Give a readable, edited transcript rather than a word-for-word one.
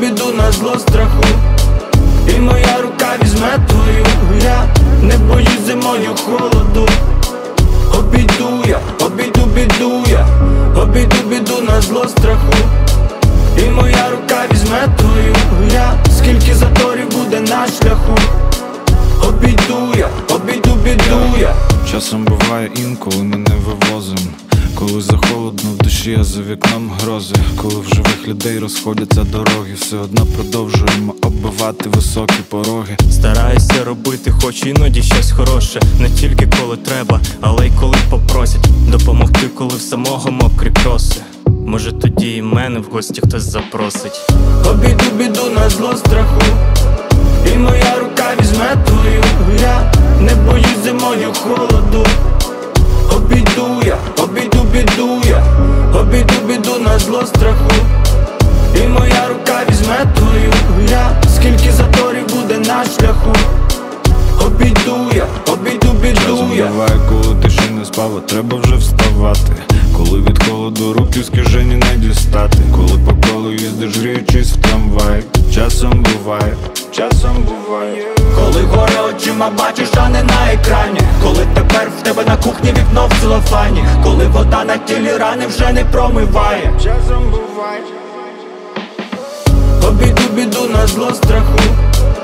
біду на зло страху, і моя рука візьме твою. Я не боюсь зимою холоду. Обійду біду я, обійду біду на зло страху, і моя рука візьме твою. Я скільки заторів буде на шляху. Обійду біду я. Часом буває інколи ми не вивозим, коли захолодно в душі, а за вікном грози. Коли в живих людей розходяться дороги, все одно продовжуємо оббивати високі пороги. Стараюся робити хоч іноді щось хороше, не тільки коли треба, але й коли попросять допомогти, коли в самого мокрі кроси. Може тоді і мене в гості хтось запросить. Обійду біду на зло страху, і моя рука візьме твою. Я не боюсь зимою холоду. Обійду біду я, обійду біду на зло страху, і моя рука візьме твою. Я скільки заторів буде на шляху. Обійду біду я. Буває, коли ти ще не спав, а треба вже вставати. Коли від холоду руки з кишені не дістати. Коли по колу їздиш, гріючись в трамвай. Часом буває. Коли горе очима бачиш, а не на екрані. Коли тепер в тебе на кухні вікно в целофані. Коли вода на тілі рани вже не промиває. Часом буває. Обійду біду на зло страху,